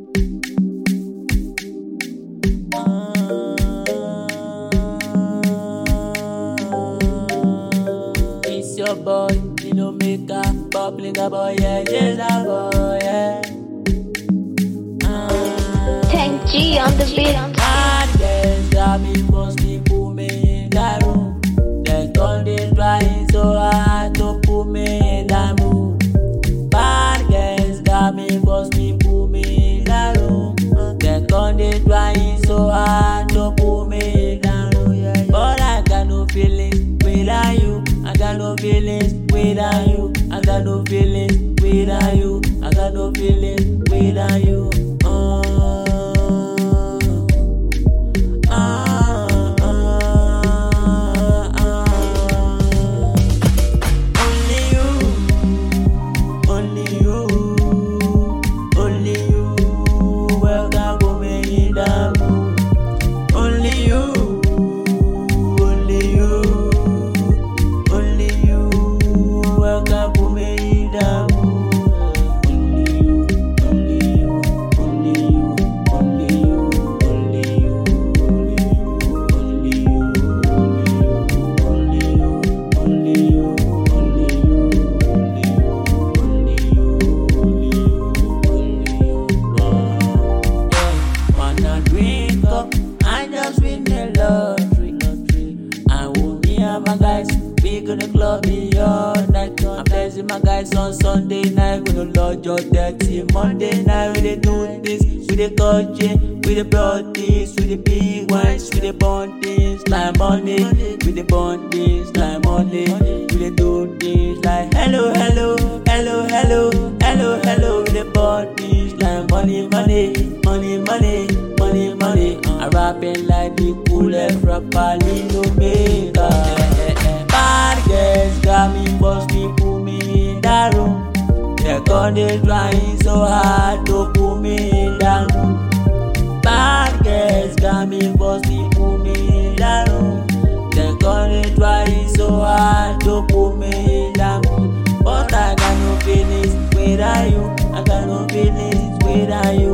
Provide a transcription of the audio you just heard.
It's your boy, you know maker, bubbling a boy, yeah, yes a boy, yeah. Tank G on the beat. Bad girls got me mostly put me in that room. They gon' dey trying so hard to put me in that mood. Bad girls got me mostly put me in that room. They gon' dey trying so hard to put me in that room. But I got no feelings without you. I got no feelings without you. I got no feelings without you. I got no feelings without you. My guys, we gonna club me all night. I'm blessing my guys on Sunday night. We gonna lodge your dirty Monday night. We dey do this, we dey touch it, we dey broad this, we dey big wines, we dey bond this like money, we dey bond this like money, we dey do this like hello, hello, hello, hello, hello, hello. We dey bond this like money, money, money, money, money, money. I'm rapping like the coolest rapper, Lino Maker. Bad girls got me busting, put me in that room. They gon' dey trying so hard to put me in that room. Bad girls got me busting, put me in that room. They gon' dey trying so hard to put me in that room. But I got no feelings without you. I got no feelings without you.